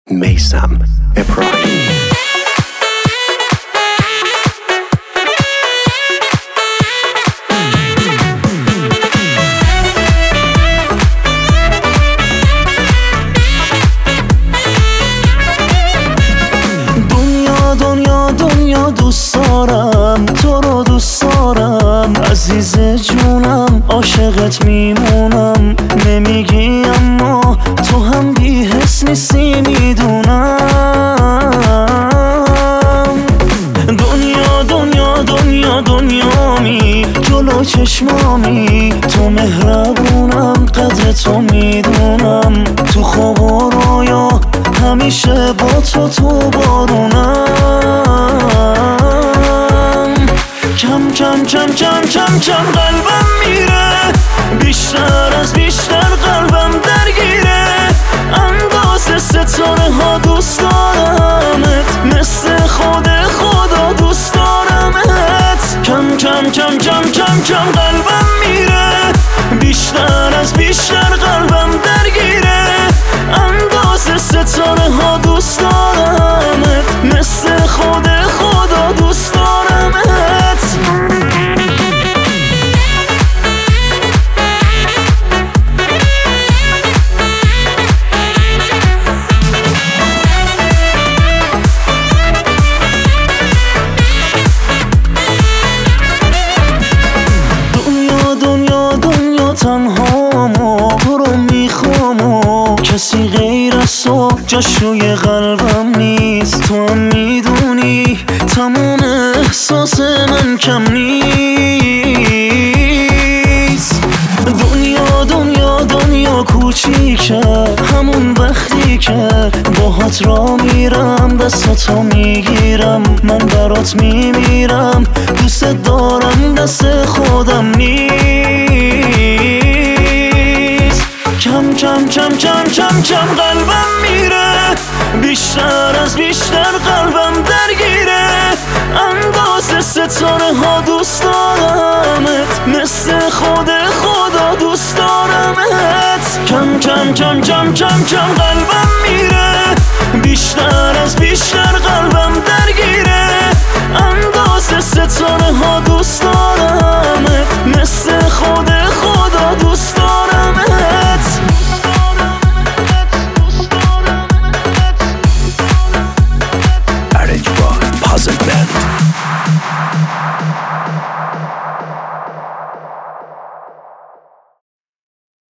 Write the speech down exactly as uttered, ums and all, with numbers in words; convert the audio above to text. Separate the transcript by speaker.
Speaker 1: میثم ابراهیمی.
Speaker 2: دنیا دنیا دنیا دوست دارم، تو رو دوست دارم عزیز جونم، عاشقت میمونم. نمیگی اما تو هم بی حس نیستی میدونم. دنیا دنیا دنیا دنیامی، جلو چشمامی، تو مهربونم، قدر تو میدونم. تو خواب و رویا همیشه با تو تو بارونم. کم کم کم کم کم کم قلبم میره، بیشتر از بیشتر قلبم درگیره. اندازه ستاره ها دوست دارمت، مثل خود خدا دوست دارمت. کم کم کم کم کم کم قلبم میره، بیشتر از بیشتر قلبم درگیره. اندازه ستاره ها دوست دارمت، مثل خود خدا دوست دارمت. دنیا دنیا دنیا تنهامو تو رو میخوام و کسی غیر از تو جاش روی قلبم نیست. تو هم میدونی تمام احساس من کم نیست. دنیا دنیا دنیا کوچیکه، همون وقتی که باهات را میرم دستاتو میگیرم. من برات میمیرم، دوست دارم، دست خودم نیست. کم کم کم کم کم کم قلبم میره، بیشتر از بیشتر قلبم درگیره. اندازه ستاره ها دوست دارمت، مثل خود خدا دوست دارمت. کم کم کم کم کم کم قلبم میره، بیشتر از بیشتر قلبم درگیره. اندازه ستاره